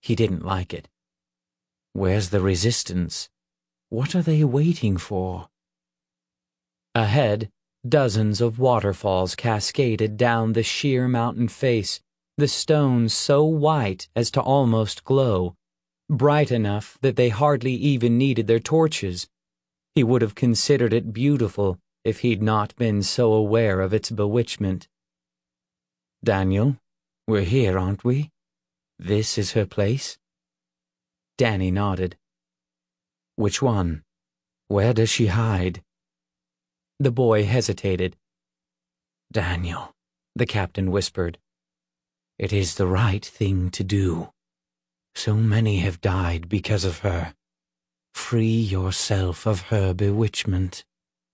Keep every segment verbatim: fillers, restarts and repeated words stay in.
He didn't like it. Where's the resistance? What are they waiting for? Ahead, dozens of waterfalls cascaded down the sheer mountain face, the stones so white as to almost glow, bright enough that they hardly even needed their torches. He would have considered it beautiful if he'd not been so aware of its bewitchment. Daniel, we're here, aren't we? This is her place? Danny nodded. Which one? Where does she hide? The boy hesitated. Daniel, the captain whispered. It is the right thing to do. So many have died because of her. Free yourself of her bewitchment.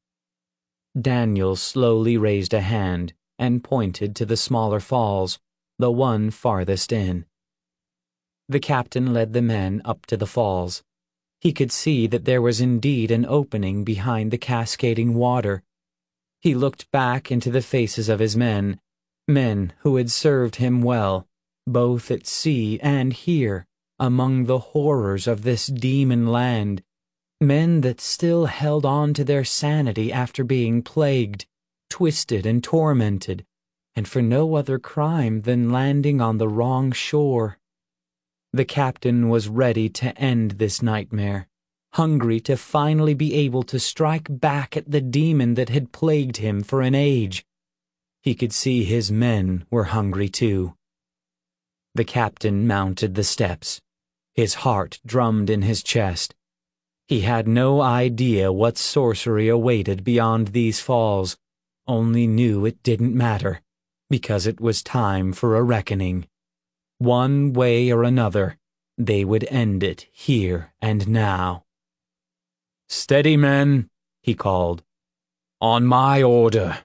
Daniel slowly raised a hand and pointed to the smaller falls, the one farthest in. The captain led the men up to the falls. He could see that there was indeed an opening behind the cascading water. He looked back into the faces of his men, men who had served him well, both at sea and here, among the horrors of this demon land, men that still held on to their sanity after being plagued, twisted and tormented, and for no other crime than landing on the wrong shore. The captain was ready to end this nightmare, hungry to finally be able to strike back at the demon that had plagued him for an age. He could see his men were hungry too. The captain mounted the steps. His heart drummed in his chest. He had no idea what sorcery awaited beyond these falls, only knew it didn't matter, because it was time for a reckoning. One way or another, they would end it here and now. Steady, men, he called. On my order.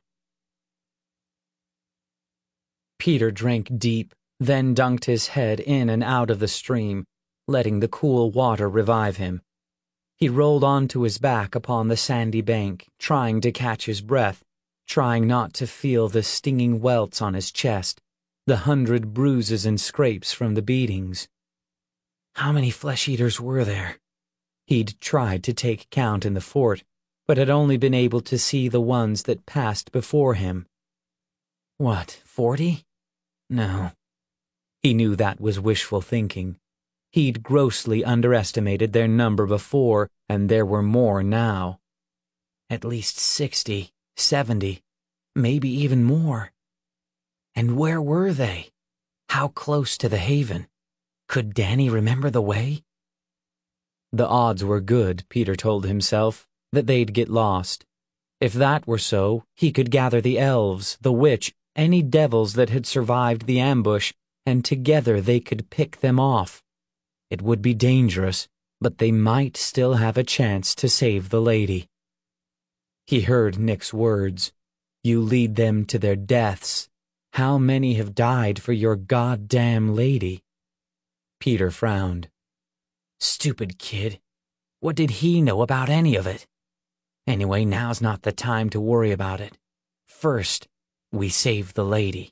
Peter drank deep, then dunked his head in and out of the stream, letting the cool water revive him. He rolled onto his back upon the sandy bank, trying to catch his breath, trying not to feel the stinging welts on his chest, the hundred bruises and scrapes from the beatings. How many flesh-eaters were there? He'd tried to take count in the fort, but had only been able to see the ones that passed before him. What, forty? No. He knew that was wishful thinking. He'd grossly underestimated their number before, and there were more now. At least sixty, seventy, maybe even more. And where were they? How close to the haven? Could Danny remember the way? The odds were good, Peter told himself, that they'd get lost. If that were so, he could gather the elves, the witch, any devils that had survived the ambush, and together they could pick them off. It would be dangerous, but they might still have a chance to save the lady. He heard Nick's words. You lead them to their deaths. How many have died for your goddamn lady? Peter frowned. Stupid kid. What did he know about any of it? Anyway, now's not the time to worry about it. First, we save the lady.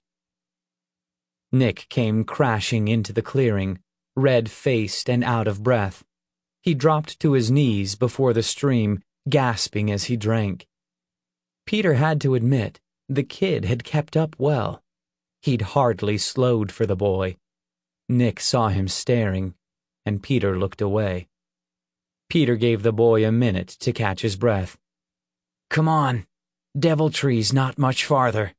Nick came crashing into the clearing, red-faced and out of breath. He dropped to his knees before the stream, gasping as he drank. Peter had to admit, the kid had kept up well. He'd hardly slowed for the boy. Nick saw him staring, and Peter looked away. Peter gave the boy a minute to catch his breath. Come on, Deviltree's not much farther.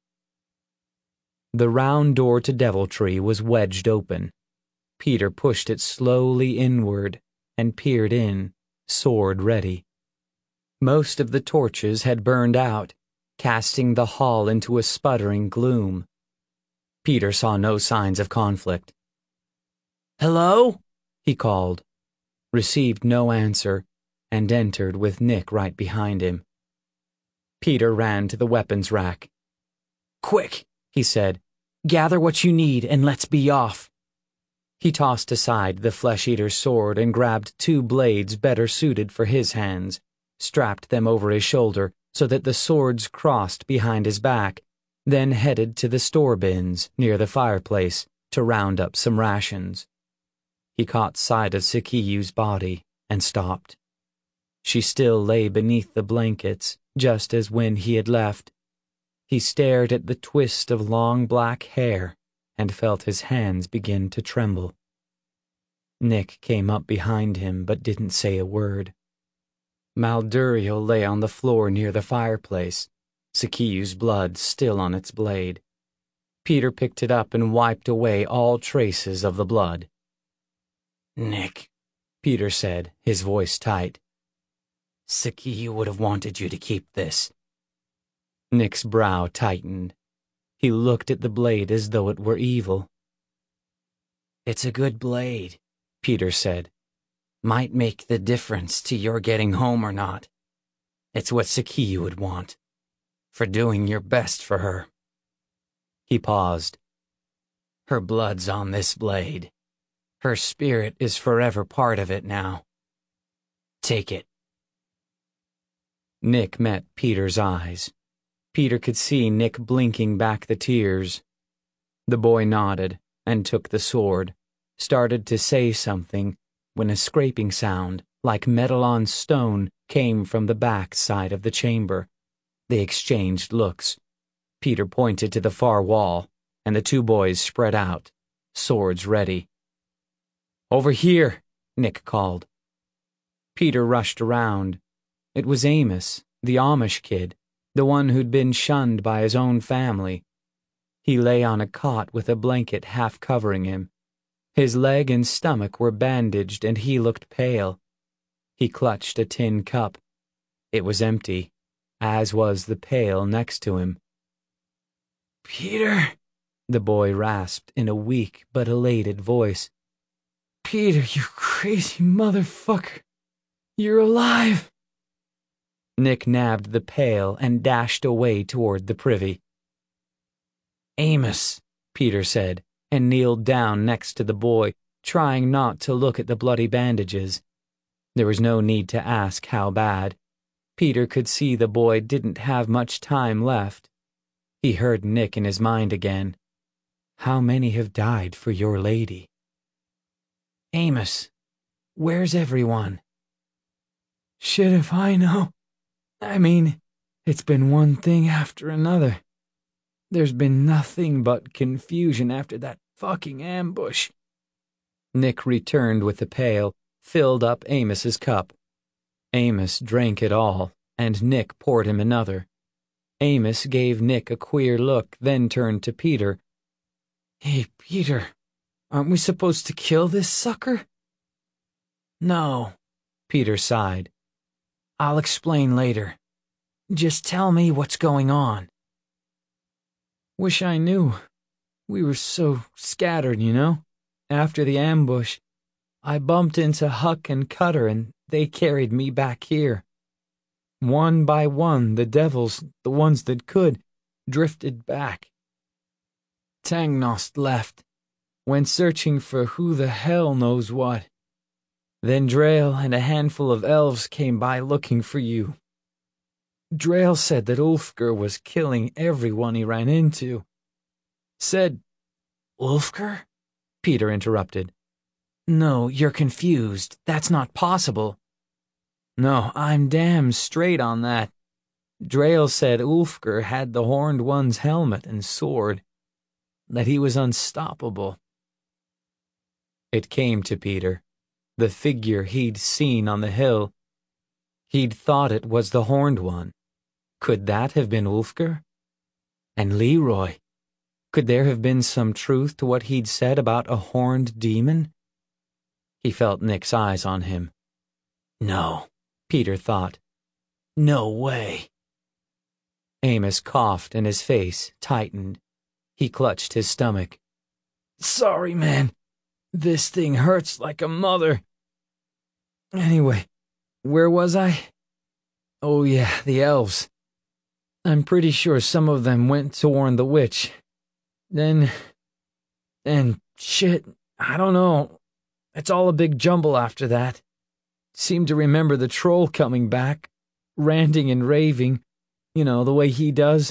The round door to Deviltree was wedged open. Peter pushed it slowly inward and peered in, sword ready. Most of the torches had burned out, casting the hall into a sputtering gloom. Peter saw no signs of conflict. Hello? He called, received no answer, and entered with Nick right behind him. Peter ran to the weapons rack. Quick, he said. Gather what you need and let's be off. He tossed aside the flesh-eater's sword and grabbed two blades better suited for his hands, strapped them over his shoulder so that the swords crossed behind his back, then headed to the store bins near the fireplace to round up some rations. He caught sight of Sikiyu's body and stopped. She still lay beneath the blankets, just as when he had left. He stared at the twist of long black hair and felt his hands begin to tremble. Nick came up behind him but didn't say a word. Malduriel lay on the floor near the fireplace, Sikiyu's blood still on its blade. Peter picked it up and wiped away all traces of the blood. "Nick," Peter said, his voice tight. "Sikiyu would have wanted you to keep this." Nick's brow tightened. He looked at the blade as though it were evil. "It's a good blade," Peter said. "Might make the difference to your getting home or not. It's what Sikiyu would want, for doing your best for her." He paused. "Her blood's on this blade. Her spirit is forever part of it now. Take it." Nick met Peter's eyes. Peter could see Nick blinking back the tears. The boy nodded and took the sword, started to say something, when a scraping sound, like metal on stone, came from the back side of the chamber. They exchanged looks. Peter pointed to the far wall, and the two boys spread out, swords ready. "Over here," Nick called. Peter rushed around. It was Amos, the Amish kid, the one who'd been shunned by his own family. He lay on a cot with a blanket half covering him. His leg and stomach were bandaged and he looked pale. He clutched a tin cup. It was empty, as was the pail next to him. "Peter," the boy rasped in a weak but elated voice. "Peter, you crazy motherfucker. You're alive." Nick nabbed the pail and dashed away toward the privy. "Amos," Peter said, and kneeled down next to the boy, trying not to look at the bloody bandages. There was no need to ask how bad. Peter could see the boy didn't have much time left. He heard Nick in his mind again. "How many have died for your lady?" "Amos, where's everyone?" "Shit if I know. I mean, it's been one thing after another. There's been nothing but confusion after that fucking ambush." Nick returned with the pail, filled up Amos's cup. Amos drank it all, and Nick poured him another. Amos gave Nick a queer look, then turned to Peter. "Hey, Peter, aren't we supposed to kill this sucker?" "No," Peter sighed. "I'll explain later. Just tell me what's going on." "Wish I knew. We were so scattered, you know. After the ambush, I bumped into Huck and Cutter and they carried me back here. One by one, the devils, the ones that could, drifted back. Tangnost left, went searching for who the hell knows what. Then Drael and a handful of elves came by looking for you. Drael said that Ulfgar was killing everyone he ran into. Said—" "Ulfgar?" Peter interrupted. "No, you're confused. That's not possible." "No, I'm damn straight on that. Drael said Ulfgar had the Horned One's helmet and sword, that he was unstoppable." It came to Peter, the figure he'd seen on the hill. He'd thought it was the Horned One. Could that have been Ulfgar? And Leroy? Could there have been some truth to what he'd said about a horned demon? He felt Nick's eyes on him. No, Peter thought. No way. Amos coughed and his face tightened. He clutched his stomach. "Sorry, man. This thing hurts like a mother. Anyway, where was I? Oh yeah, the elves. I'm pretty sure some of them went to warn the witch. Then... then, shit, I don't know. It's all a big jumble after that. Seem to remember the troll coming back, ranting and raving, you know, the way he does.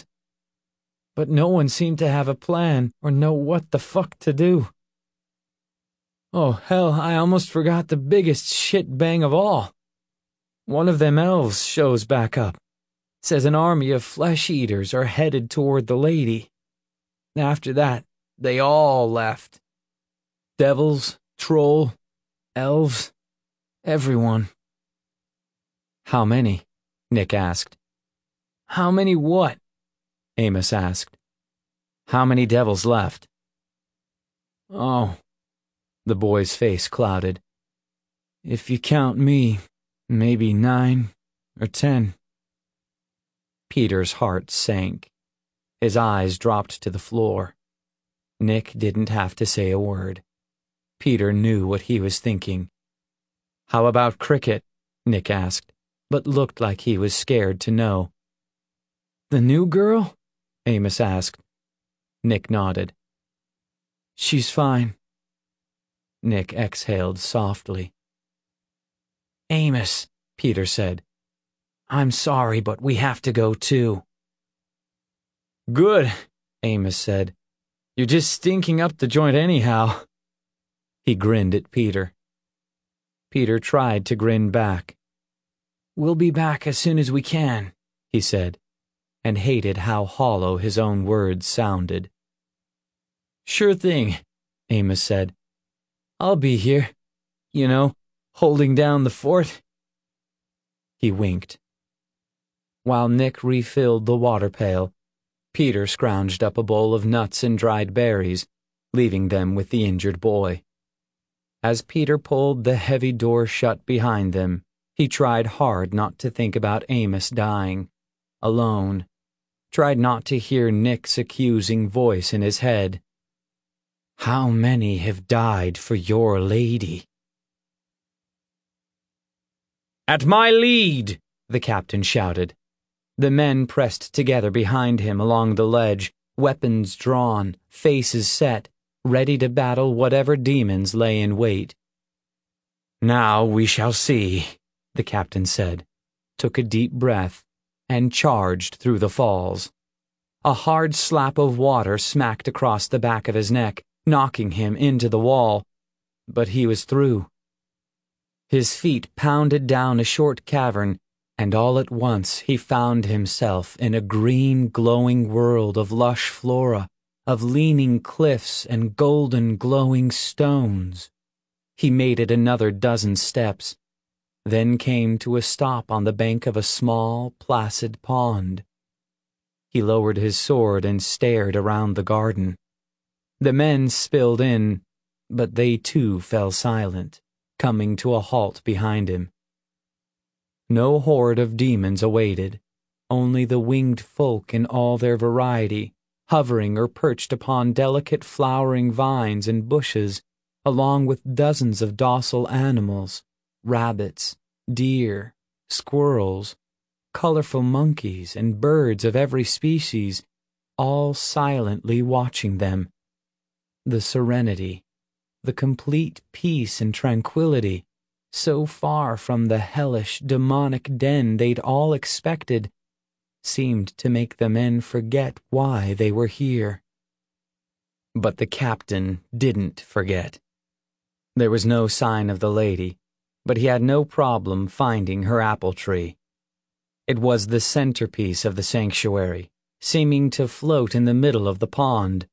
But no one seemed to have a plan or know what the fuck to do." Oh, hell, I almost forgot the biggest shit bang of all. One of them elves shows back up. Says an army of flesh-eaters are headed toward the lady. After that, they all left. Devils, troll, elves, everyone. How many? Nick asked. How many what? Amos asked. How many devils left? Oh. The boy's face clouded. If you count me, maybe nine or ten. Peter's heart sank. His eyes dropped to the floor. Nick didn't have to say a word. Peter knew what he was thinking. How about Cricket? Nick asked, but looked like he was scared to know. The new girl? Amos asked. Nick nodded. She's fine. Nick exhaled softly. Amos, Peter said. I'm sorry, but we have to go too. Good, Amos said. You're just stinking up the joint anyhow. He grinned at Peter. Peter tried to grin back. We'll be back as soon as we can, he said, and hated how hollow his own words sounded. Sure thing, Amos said. I'll be here, you know, holding down the fort. He winked. While Nick refilled the water pail, Peter scrounged up a bowl of nuts and dried berries, leaving them with the injured boy. As Peter pulled the heavy door shut behind them, he tried hard not to think about Amos dying, alone, tried not to hear Nick's accusing voice in his head. How many have died for your lady? At my lead, the captain shouted. The men pressed together behind him along the ledge, weapons drawn, faces set, ready to battle whatever demons lay in wait. Now we shall see, the captain said, took a deep breath, and charged through the falls. A hard slap of water smacked across the back of his neck, knocking him into the wall, but he was through. His feet pounded down a short cavern, and all at once he found himself in a green, glowing world of lush flora, of leaning cliffs and golden, glowing stones. He made it another dozen steps, then came to a stop on the bank of a small, placid pond. He lowered his sword and stared around the garden. The men spilled in, but they too fell silent, coming to a halt behind him. No horde of demons awaited, only the winged folk in all their variety, hovering or perched upon delicate flowering vines and bushes, along with dozens of docile animals, rabbits, deer, squirrels, colorful monkeys, and birds of every species, all silently watching them. The serenity, the complete peace and tranquility, so far from the hellish, demonic den they'd all expected, seemed to make the men forget why they were here. But the captain didn't forget. There was no sign of the lady, but he had no problem finding her apple tree. It was the centerpiece of the sanctuary, seeming to float in the middle of the pond.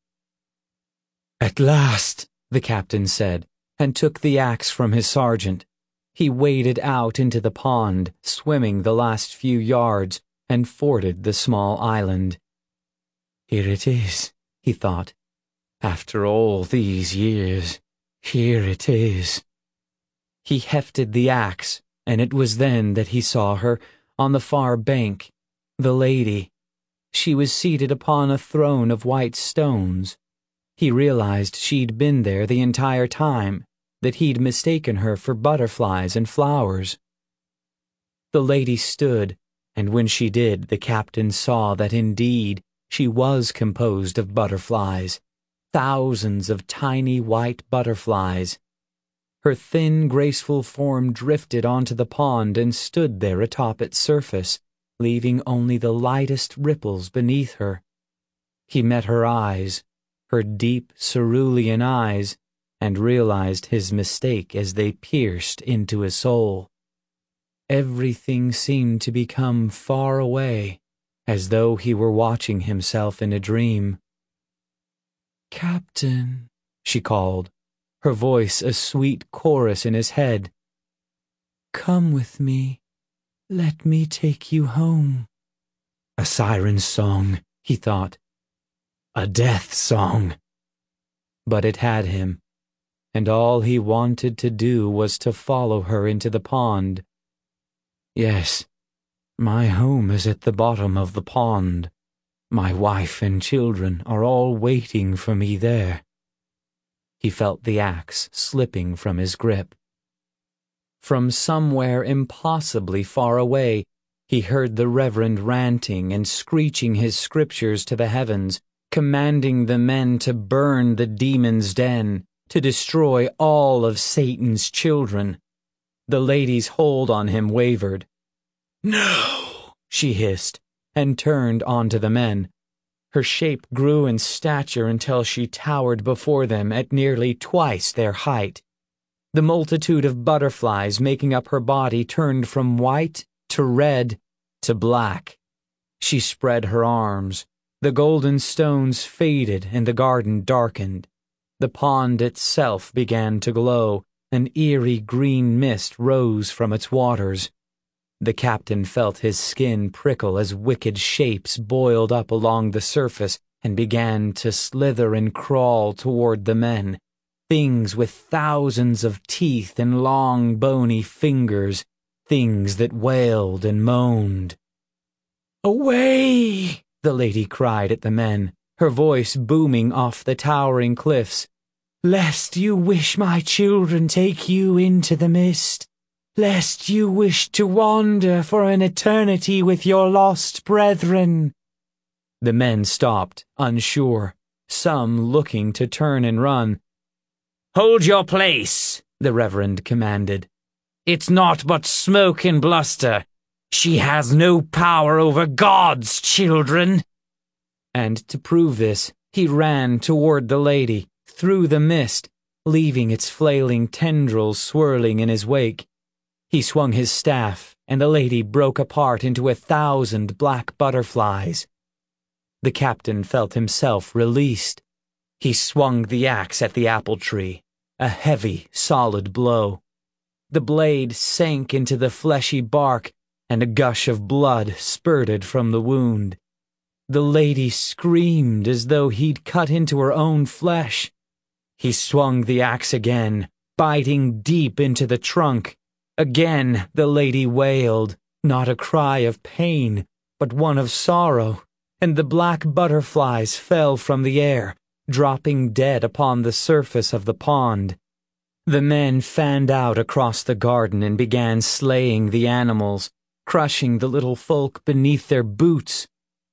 At last, the captain said, and took the axe from his sergeant. He waded out into the pond, swimming the last few yards, and forded the small island. Here it is, he thought. After all these years, here it is. He hefted the axe, and it was then that he saw her, on the far bank, the lady. She was seated upon a throne of white stones. He realized she'd been there the entire time, that he'd mistaken her for butterflies and flowers. The lady stood, and when she did, the captain saw that indeed she was composed of butterflies, thousands of tiny white butterflies. Her thin, graceful form drifted onto the pond and stood there atop its surface, leaving only the lightest ripples beneath her. He met her eyes, her deep cerulean eyes, and realized his mistake as they pierced into his soul. Everything seemed to become far away, as though he were watching himself in a dream. "Captain," she called, her voice a sweet chorus in his head. "Come with me. Let me take you home." A siren's song, he thought. A death song. But it had him, and all he wanted to do was to follow her into the pond. Yes, my home is at the bottom of the pond. My wife and children are all waiting for me there. He felt the axe slipping from his grip. From somewhere impossibly far away, he heard the Reverend ranting and screeching his scriptures to the heavens, commanding the men to burn the demon's den, to destroy all of Satan's children. The lady's hold on him wavered. "No," she hissed, and turned onto the men. Her shape grew in stature until she towered before them at nearly twice their height. The multitude of butterflies making up her body turned from white to red to black. She spread her arms. The golden stones faded and the garden darkened. The pond itself began to glow. An eerie green mist rose from its waters. The captain felt his skin prickle as wicked shapes boiled up along the surface and began to slither and crawl toward the men. Things with thousands of teeth and long bony fingers. Things that wailed and moaned. "Away!" the lady cried at the men, her voice booming off the towering cliffs. "Lest you wish my children take you into the mist. Lest you wish to wander for an eternity with your lost brethren." The men stopped, unsure, some looking to turn and run. "Hold your place," the Reverend commanded. "It's naught but smoke and bluster. She has no power over God's children." And to prove this, he ran toward the lady, through the mist, leaving its flailing tendrils swirling in his wake. He swung his staff, and the lady broke apart into a thousand black butterflies. The captain felt himself released. He swung the axe at the apple tree, a heavy, solid blow. The blade sank into the fleshy bark, and a gush of blood spurted from the wound. The lady screamed as though he'd cut into her own flesh. He swung the axe again, biting deep into the trunk. Again the lady wailed, not a cry of pain, but one of sorrow, and the black butterflies fell from the air, dropping dead upon the surface of the pond. The men fanned out across the garden and began slaying the animals, crushing the little folk beneath their boots.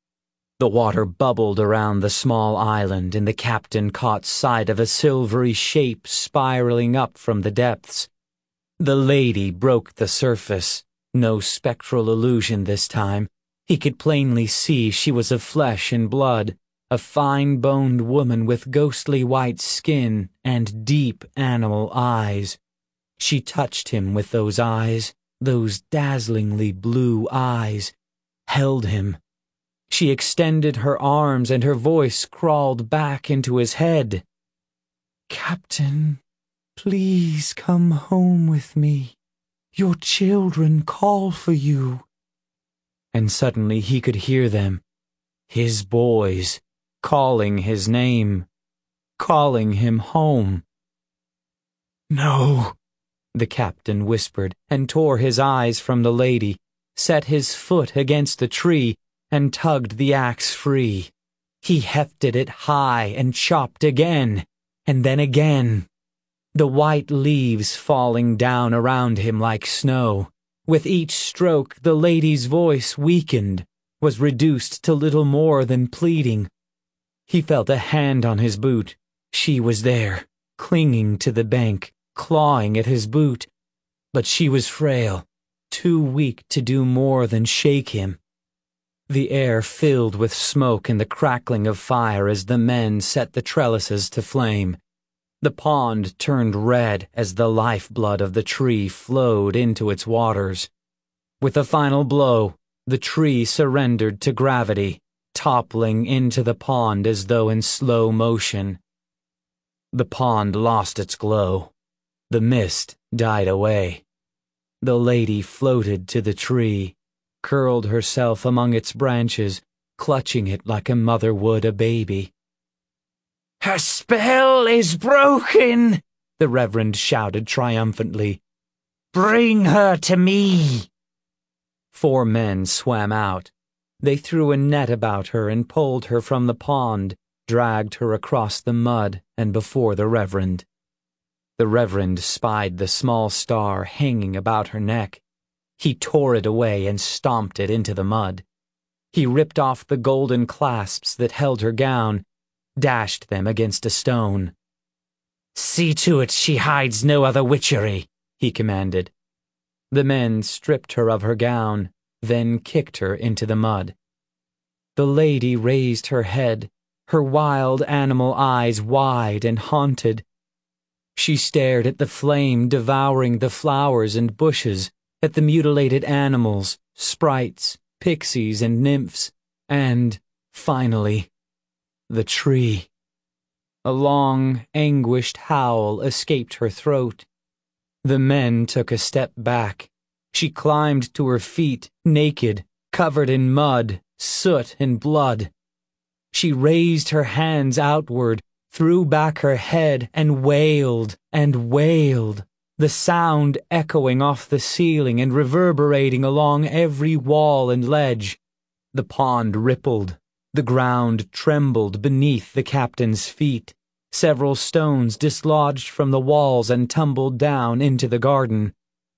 The water bubbled around the small island, and the captain caught sight of a silvery shape spiraling up from the depths. The lady broke the surface. No spectral illusion this time. He could plainly see she was of flesh and blood, a fine-boned woman with ghostly white skin and deep animal eyes. She touched him with those eyes, those dazzlingly blue eyes, held him. She extended her arms and her voice crawled back into his head. "Captain, please come home with me. Your children call for you." And suddenly he could hear them, his boys, calling his name, calling him home. "No," the captain whispered, and tore his eyes from the lady, set his foot against the tree, and tugged the axe free. He hefted it high and chopped again, and then again. The white leaves falling down around him like snow. With each stroke, the lady's voice weakened, was reduced to little more than pleading. He felt a hand on his boot. She was there, clinging to the bank, clawing at his boot. But she was frail, too weak to do more than shake him. The air filled with smoke and the crackling of fire as the men set the trellises to flame. The pond turned red as the lifeblood of the tree flowed into its waters. With a final blow, the tree surrendered to gravity, toppling into the pond as though in slow motion. The pond lost its glow. The mist died away. The lady floated to the tree, curled herself among its branches, clutching it like a mother would a baby. "Her spell is broken!" the Reverend shouted triumphantly. "Bring her to me!" Four men swam out. They threw a net about her and pulled her from the pond, dragged her across the mud and before the Reverend. The Reverend spied the small star hanging about her neck. He tore it away and stomped it into the mud. He ripped off the golden clasps that held her gown, dashed them against a stone. "See to it she hides no other witchery," he commanded. The men stripped her of her gown, then kicked her into the mud. The lady raised her head, her wild animal eyes wide and haunted. She stared at the flame devouring the flowers and bushes, at the mutilated animals, sprites, pixies, and nymphs, and, finally, the tree. A long, anguished howl escaped her throat. The men took a step back. She climbed to her feet, naked, covered in mud, soot, and blood. She raised her hands outward, threw back her head, and wailed and wailed, the sound echoing off the ceiling and reverberating along every wall and ledge. The pond rippled. The ground trembled beneath the captain's feet. Several stones dislodged from the walls and tumbled down into the garden.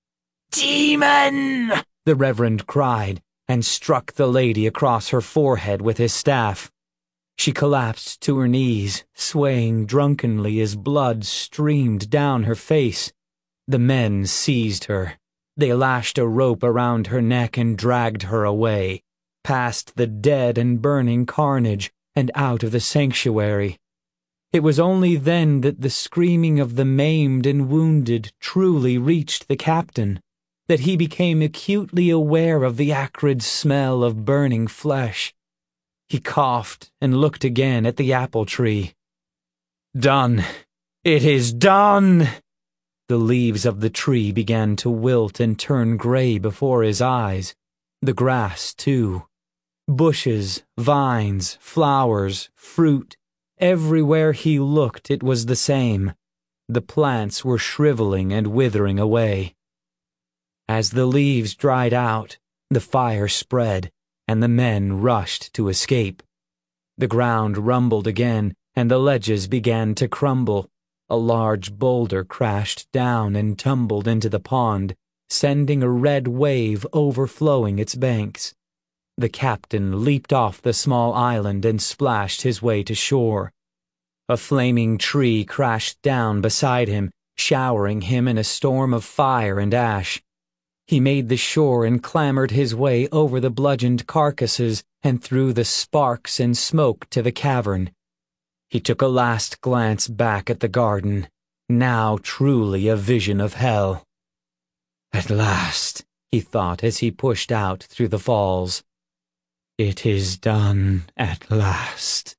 "Demon!" the Reverend cried, and struck the lady across her forehead with his staff. She collapsed to her knees, swaying drunkenly as blood streamed down her face. The men seized her. They lashed a rope around her neck and dragged her away, past the dead and burning carnage, and out of the sanctuary. It was only then that the screaming of the maimed and wounded truly reached the captain, that he became acutely aware of the acrid smell of burning flesh. He coughed and looked again at the apple tree. "Done! It is done!" The leaves of the tree began to wilt and turn gray before his eyes. The grass, too. Bushes, vines, flowers, fruit. Everywhere he looked it was the same. The plants were shriveling and withering away. As the leaves dried out, the fire spread, and the men rushed to escape. The ground rumbled again, and the ledges began to crumble. A large boulder crashed down and tumbled into the pond, sending a red wave overflowing its banks. The captain leaped off the small island and splashed his way to shore. A flaming tree crashed down beside him, showering him in a storm of fire and ash. He made the shore and clambered his way over the bludgeoned carcasses and through the sparks and smoke to the cavern. He took a last glance back at the garden, now truly a vision of hell. "At last," he thought as he pushed out through the falls. "It is done at last."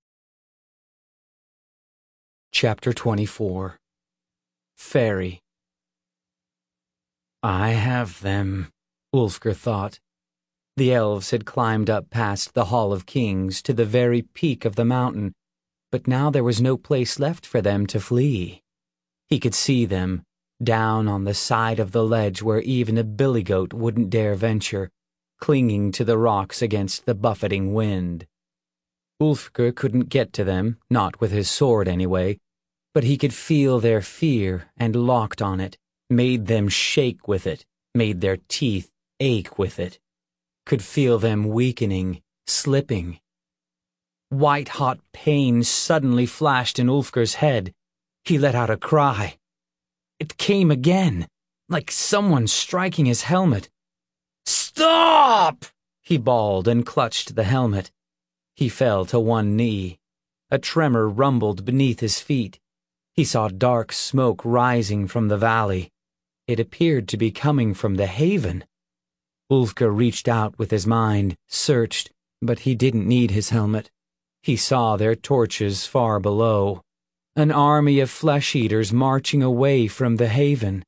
Chapter twenty-four. Fairy. "I have them," Ulfgar thought. The elves had climbed up past the Hall of Kings to the very peak of the mountain, but now there was no place left for them to flee. He could see them, down on the side of the ledge where even a billy goat wouldn't dare venture, clinging to the rocks against the buffeting wind. Ulfgar couldn't get to them, not with his sword anyway, but he could feel their fear and locked on it, made them shake with it, made their teeth ache with it, could feel them weakening, slipping. White-hot pain suddenly flashed in Ulfgar's head. He let out a cry. It came again, like someone striking his helmet. "Stop!" he bawled and clutched the helmet. He fell to one knee. A tremor rumbled beneath his feet. He saw dark smoke rising from the valley. It appeared to be coming from the haven. Ulfgar reached out with his mind, searched, but he didn't need his helmet. He saw their torches far below. An army of flesh-eaters marching away from the haven.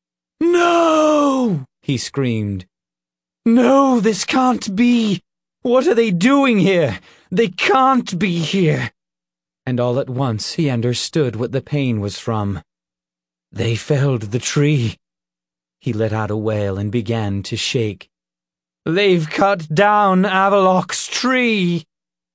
"No!" he screamed. "No, this can't be! What are they doing here? They can't be here!" And all at once he understood what the pain was from. They felled the tree. He let out a wail and began to shake. "They've cut down Avallac's tree!"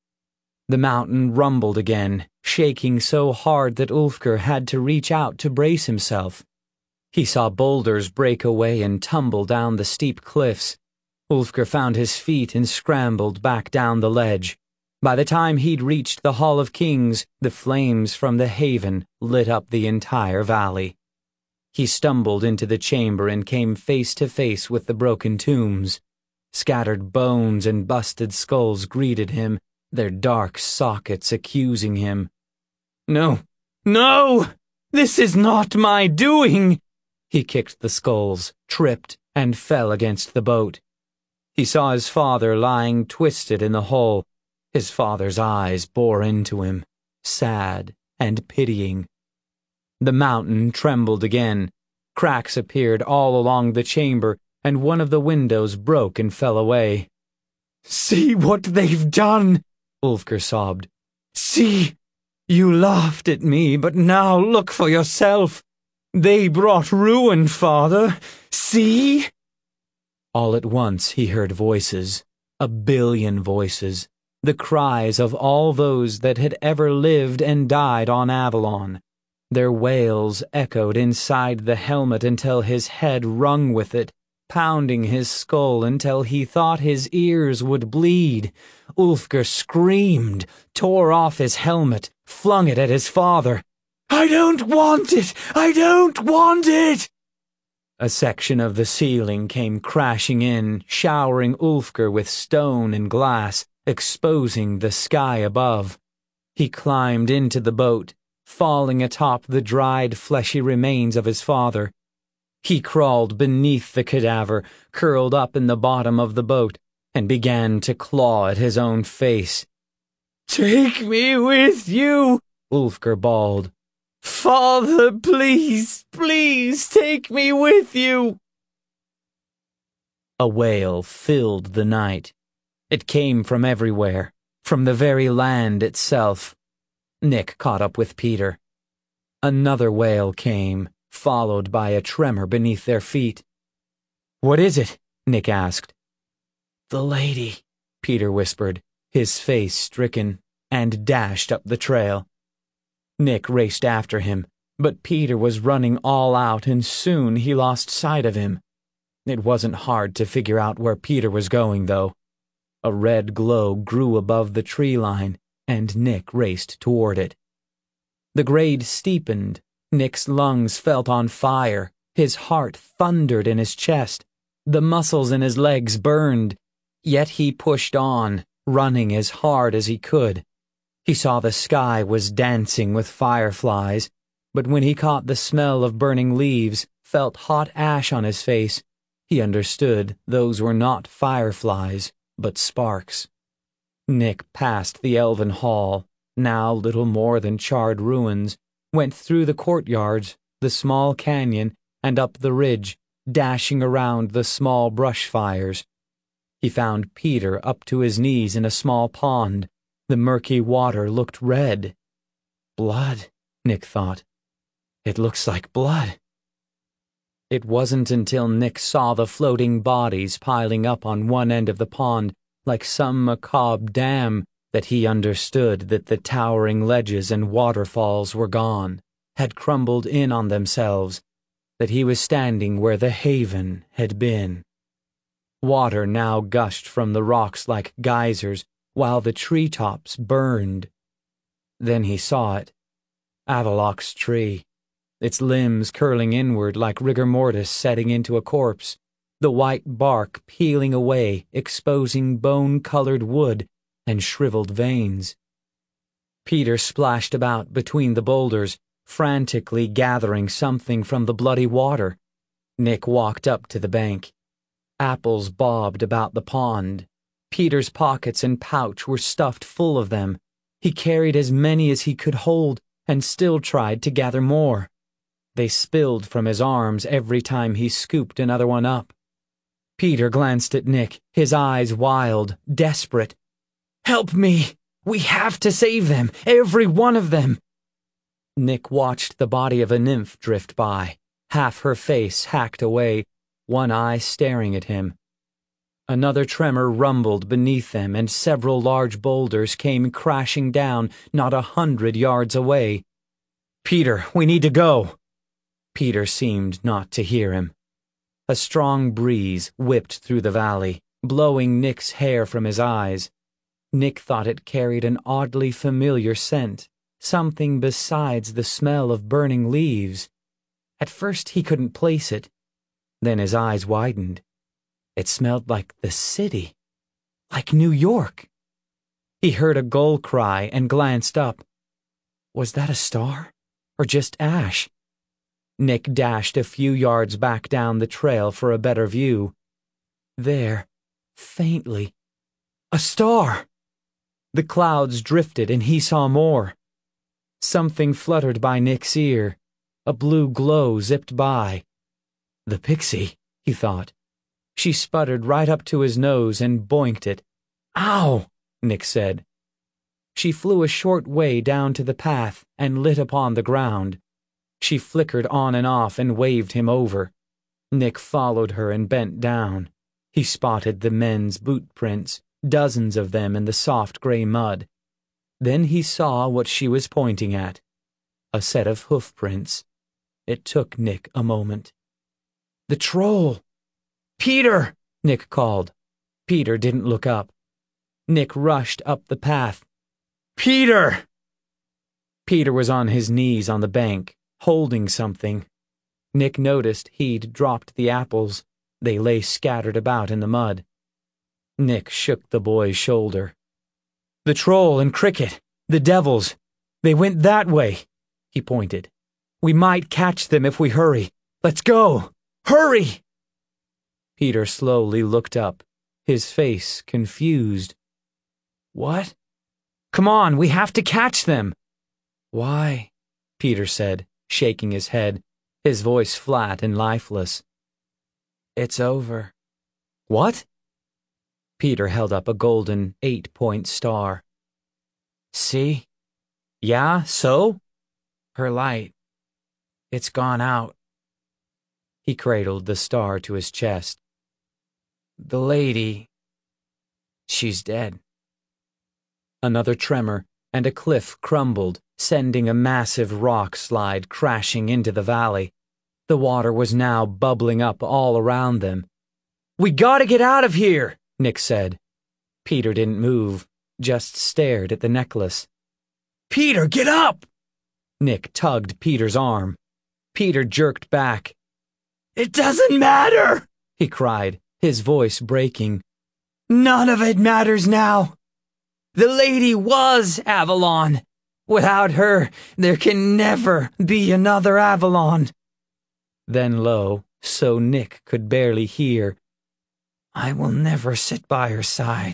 The mountain rumbled again, shaking so hard that Ulfgar had to reach out to brace himself. He saw boulders break away and tumble down the steep cliffs. Ulfgar found his feet and scrambled back down the ledge. By the time he'd reached the Hall of Kings, the flames from the haven lit up the entire valley. He stumbled into the chamber and came face to face with the broken tombs. Scattered bones and busted skulls greeted him, their dark sockets accusing him. "No, no! This is not my doing!" He kicked the skulls, tripped, and fell against the boat. He saw his father lying twisted in the hole. His father's eyes bore into him, sad and pitying. The mountain trembled again. Cracks appeared all along the chamber, and one of the windows broke and fell away. "See what they've done!" Ulfgar sobbed. "See! You laughed at me, but now look for yourself. They brought ruin, father. See!" All at once he heard voices, a billion voices, the cries of all those that had ever lived and died on Avalon. Their wails echoed inside the helmet until his head rung with it, pounding his skull until he thought his ears would bleed. Ulfgar screamed, tore off his helmet, flung it at his father. "I don't want it! I don't want it!" A section of the ceiling came crashing in, showering Ulfgar with stone and glass, exposing the sky above. He climbed into the boat, falling atop the dried, fleshy remains of his father. He crawled beneath the cadaver, curled up in the bottom of the boat, and began to claw at his own face. "Take me with you!" Ulfgar bawled. "Father, please, please take me with you!" A wail filled the night. It came from everywhere, from the very land itself. Nick caught up with Peter. Another wail came, followed by a tremor beneath their feet. "What is it?" Nick asked. "The lady," Peter whispered, his face stricken, and dashed up the trail. Nick raced after him, but Peter was running all out, and soon he lost sight of him. It wasn't hard to figure out where Peter was going, though. A red glow grew above the tree line, and Nick raced toward it. The grade steepened. Nick's lungs felt on fire. His heart thundered in his chest. The muscles in his legs burned. Yet he pushed on, running as hard as he could. He saw the sky was dancing with fireflies, but when he caught the smell of burning leaves, felt hot ash on his face, he understood those were not fireflies, but sparks. Nick passed the Elven Hall, now little more than charred ruins, went through the courtyards, the small canyon, and up the ridge, dashing around the small brush fires. He found Peter up to his knees in a small pond. The murky water looked red. Blood, Nick thought. It looks like blood. It wasn't until Nick saw the floating bodies piling up on one end of the pond like some macabre dam that he understood that the towering ledges and waterfalls were gone, had crumbled in on themselves, that he was standing where the haven had been. Water now gushed from the rocks like geysers, while the treetops burned. Then he saw it. Avallac's tree, its limbs curling inward like rigor mortis setting into a corpse, the white bark peeling away, exposing bone-colored wood and shriveled veins. Peter splashed about between the boulders, frantically gathering something from the bloody water. Nick walked up to the bank. Apples bobbed about the pond. Peter's pockets and pouch were stuffed full of them. He carried as many as he could hold and still tried to gather more. They spilled from his arms every time he scooped another one up. Peter glanced at Nick, his eyes wild, desperate. "Help me! We have to save them, every one of them!" Nick watched the body of a nymph drift by, half her face hacked away, one eye staring at him. Another tremor rumbled beneath them, and several large boulders came crashing down not a hundred yards away. "Peter, we need to go!" Peter seemed not to hear him. A strong breeze whipped through the valley, blowing Nick's hair from his eyes. Nick thought it carried an oddly familiar scent, something besides the smell of burning leaves. At first he couldn't place it. Then his eyes widened. It smelled like the city, like New York. He heard a gull cry and glanced up. Was that a star, or just ash? Nick dashed a few yards back down the trail for a better view. There, faintly, a star! The clouds drifted and he saw more. Something fluttered by Nick's ear. A blue glow zipped by. The pixie, he thought. She sputtered right up to his nose and boinked it. "Ow!" Nick said. She flew a short way down to the path and lit upon the ground. She flickered on and off and waved him over. Nick followed her and bent down. He spotted the men's boot prints, dozens of them in the soft gray mud. Then he saw what she was pointing at. A set of hoof prints. It took Nick a moment. "The troll!" "Peter!" Nick called. Peter didn't look up. Nick rushed up the path. "Peter!" Peter was on his knees on the bank, holding something. Nick noticed he'd dropped the apples. They lay scattered about in the mud. Nick shook the boy's shoulder. "The troll and Cricket, the devils, they went that way," he pointed. "We might catch them if we hurry. Let's go! Hurry!" Peter slowly looked up, his face confused. "What?" "Come on, we have to catch them." "Why?" Peter said, shaking his head, his voice flat and lifeless. "It's over." "What?" Peter held up a golden eight-point star. "See?" "Yeah, so?" "Her light. It's gone out." He cradled the star to his chest. "The lady, she's dead." Another tremor, and a cliff crumbled, sending a massive rock slide crashing into the valley. The water was now bubbling up all around them. "We gotta get out of here," Nick said. Peter didn't move, just stared at the necklace. "Peter, get up!" Nick tugged Peter's arm. Peter jerked back. "It doesn't matter!" he cried, his voice breaking. "None of it matters now. The lady was Avalon. Without her, there can never be another Avalon." Then low, so Nick could barely hear, "I will never sit by her side.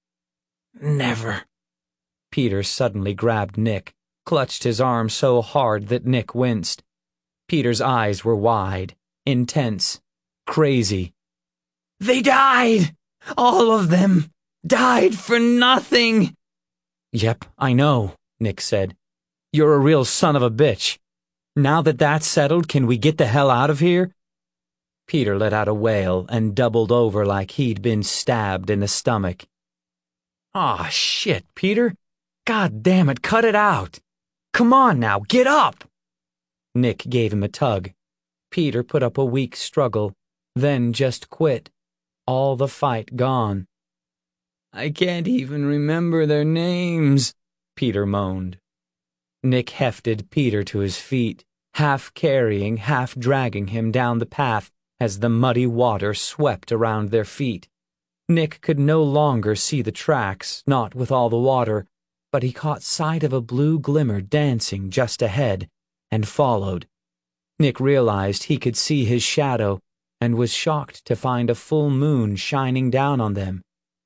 Never." Peter suddenly grabbed Nick, clutched his arm so hard that Nick winced. Peter's eyes were wide, intense, crazy. "They died! All of them! Died for nothing!" "Yep, I know," Nick said. "You're a real son of a bitch. Now that that's settled, can we get the hell out of here?" Peter let out a wail and doubled over like he'd been stabbed in the stomach. "Aw, shit, Peter. God damn it, cut it out. Come on now, get up!" Nick gave him a tug. Peter put up a weak struggle, then just quit. All the fight gone. "I can't even remember their names," Peter moaned. Nick hefted Peter to his feet, half carrying, half dragging him down the path as the muddy water swept around their feet. Nick could no longer see the tracks, not with all the water, but he caught sight of a blue glimmer dancing just ahead, and followed. Nick realized he could see his shadow and was shocked to find a full moon shining down on them.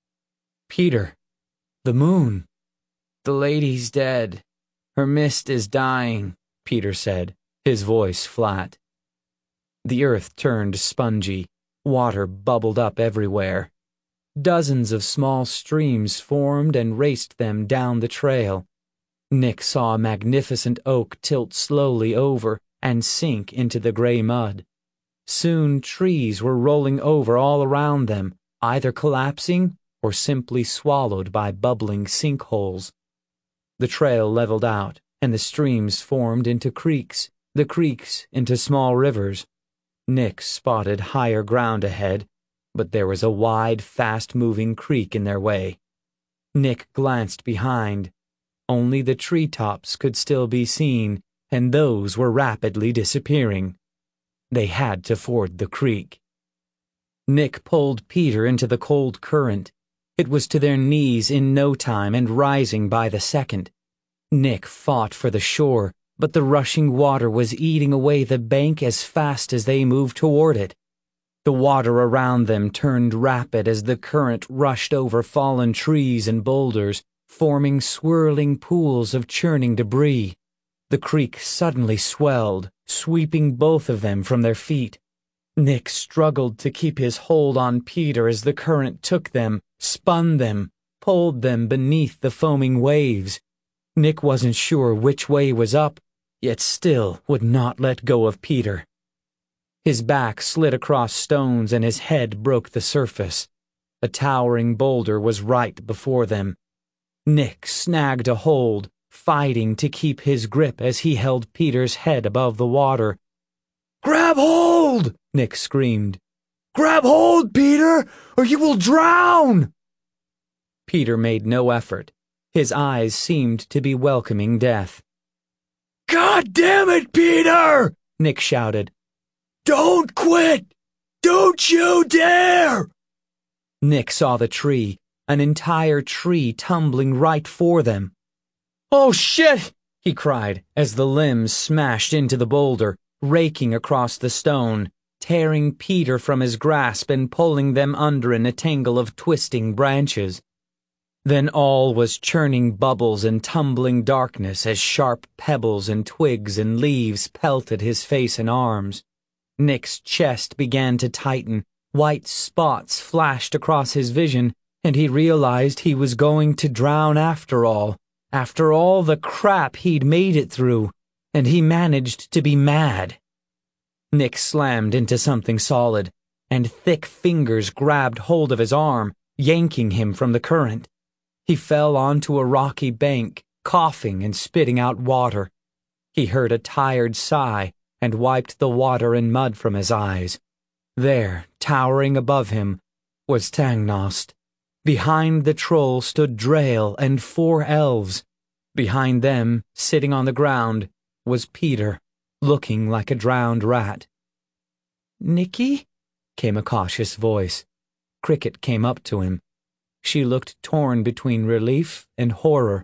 "Peter, the moon. The lady's dead. Her mist is dying," Peter said, his voice flat. The earth turned spongy. Water bubbled up everywhere. Dozens of small streams formed and raced them down the trail. Nick saw a magnificent oak tilt slowly over and sink into the gray mud. Soon trees were rolling over all around them, either collapsing or simply swallowed by bubbling sinkholes. The trail leveled out, and the streams formed into creeks, the creeks into small rivers. Nick spotted higher ground ahead, but there was a wide, fast-moving creek in their way. Nick glanced behind. Only the treetops could still be seen, and those were rapidly disappearing. They had to ford the creek. Nick pulled Peter into the cold current. It was to their knees in no time and rising by the second. Nick fought for the shore, but the rushing water was eating away the bank as fast as they moved toward it. The water around them turned rapid as the current rushed over fallen trees and boulders, forming swirling pools of churning debris. The creek suddenly swelled, sweeping both of them from their feet. Nick struggled to keep his hold on Peter as the current took them, spun them, pulled them beneath the foaming waves. Nick wasn't sure which way was up, yet still would not let go of Peter. His back slid across stones and his head broke the surface. A towering boulder was right before them. Nick snagged a hold, fighting to keep his grip as he held Peter's head above the water. "Grab hold!" Nick screamed. "Grab hold, Peter, or you will drown!" Peter made no effort. His eyes seemed to be welcoming death. "God damn it, Peter!" Nick shouted. "Don't quit! Don't you dare!" Nick saw the tree, an entire tree tumbling right for them. "Oh shit!" he cried as the limbs smashed into the boulder, raking across the stone, tearing Peter from his grasp and pulling them under in a tangle of twisting branches. Then all was churning bubbles and tumbling darkness as sharp pebbles and twigs and leaves pelted his face and arms. Nick's chest began to tighten, white spots flashed across his vision, and he realized he was going to drown after all, after all the crap he'd made it through, and he managed to be mad. Nick slammed into something solid, and thick fingers grabbed hold of his arm, yanking him from the current. He fell onto a rocky bank, coughing and spitting out water. He heard a tired sigh and wiped the water and mud from his eyes. There, towering above him, was Tangnost. Behind the troll stood Drail and four elves. Behind them, sitting on the ground, was Peter, looking like a drowned rat. "Nicky?" came a cautious voice. Cricket came up to him. She looked torn between relief and horror.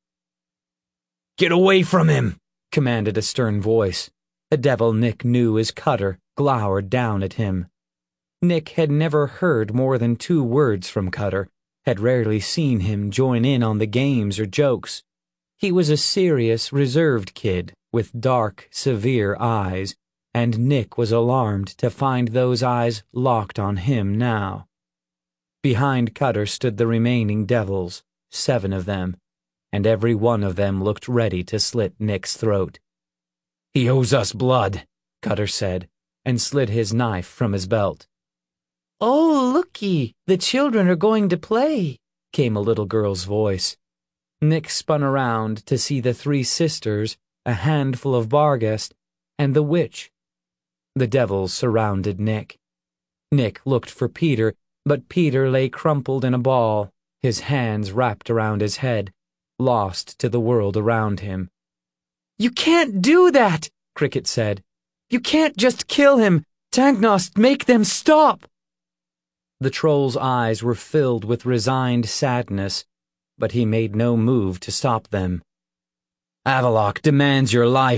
"Get away from him!" commanded a stern voice. A devil Nick knew as Cutter glowered down at him. Nick had never heard more than two words from Cutter, had rarely seen him join in on the games or jokes. He was a serious, reserved kid with dark, severe eyes, and Nick was alarmed to find those eyes locked on him now. Behind Cutter stood the remaining devils, seven of them, and every one of them looked ready to slit Nick's throat. "He owes us blood," Cutter said, and slid his knife from his belt. "Oh, looky, the children are going to play," came a little girl's voice. Nick spun around to see the three sisters, a handful of Barghest, and the witch. The devils surrounded Nick. Nick looked for Peter, but Peter lay crumpled in a ball, his hands wrapped around his head, lost to the world around him. "You can't do that," Cricket said. "You can't just kill him. Tangnost, make them stop." The troll's eyes were filled with resigned sadness, but he made no move to stop them. "Avallac'h demands your life,"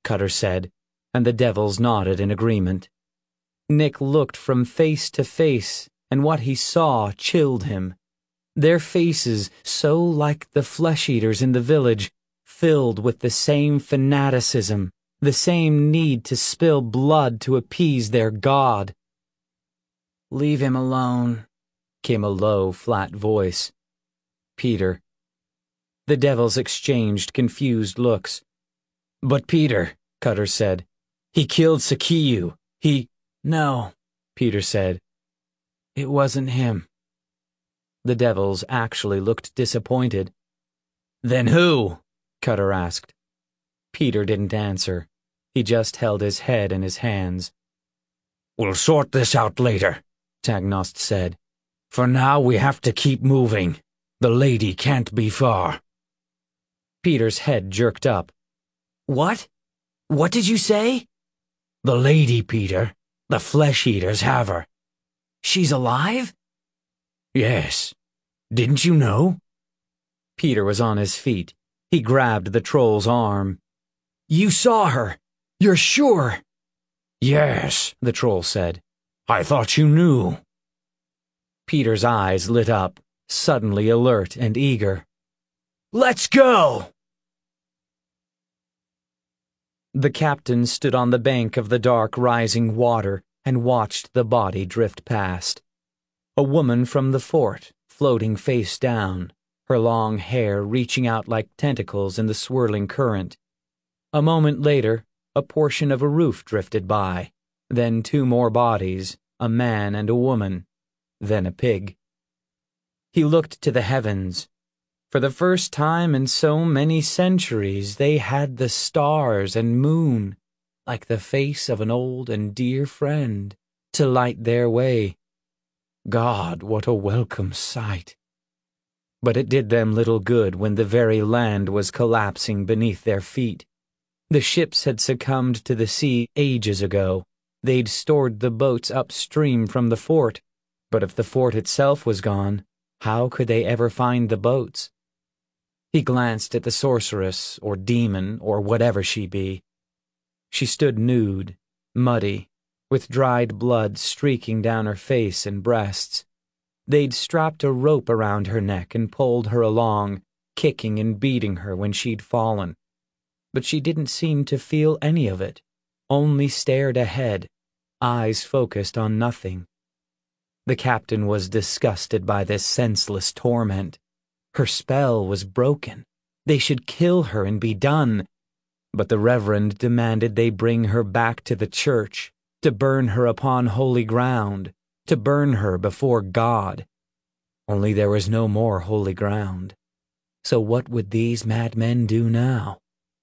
Cutter said, and the devils nodded in agreement. Nick looked from face to face, and what he saw chilled him. Their faces, so like the flesh-eaters in the village, filled with the same fanaticism, the same need to spill blood to appease their god. "Leave him alone," came a low, flat voice. Peter. The devils exchanged confused looks. "But Peter," Cutter said, "he killed Sakiyu. He—" "No," Peter said. "It wasn't him." The devils actually looked disappointed. "Then who?" Cutter asked. Peter didn't answer. He just held his head in his hands. "We'll sort this out later," Tagnost said. "For now we have to keep moving. The lady can't be far." Peter's head jerked up. "What? What did you say?" "The lady, Peter. The flesh-eaters have her." "She's alive?" "Yes. Didn't you know?" Peter was on his feet. He grabbed the troll's arm. "You saw her. You're sure?" "Yes," the troll said. "I thought you knew." Peter's eyes lit up, suddenly alert and eager. "Let's go!" The captain stood on the bank of the dark rising water and watched the body drift past. A woman from the fort, floating face down, her long hair reaching out like tentacles in the swirling current. A moment later, a portion of a roof drifted by, then two more bodies, a man and a woman, then a pig. He looked to the heavens. For the first time in so many centuries, they had the stars and moon, like the face of an old and dear friend, to light their way. God, what a welcome sight! But it did them little good when the very land was collapsing beneath their feet. The ships had succumbed to the sea ages ago. They'd stored the boats upstream from the fort, but if the fort itself was gone, how could they ever find the boats? He glanced at the sorceress, or demon, or whatever she be. She stood nude, muddy, with dried blood streaking down her face and breasts. They'd strapped a rope around her neck and pulled her along, kicking and beating her when she'd fallen. But she didn't seem to feel any of it, only stared ahead, eyes focused on nothing. The captain was disgusted by this senseless torment. Her spell was broken. They should kill her and be done. But the Reverend demanded they bring her back to the church, to burn her upon holy ground, to burn her before God. Only there was no more holy ground. So what would these madmen do now?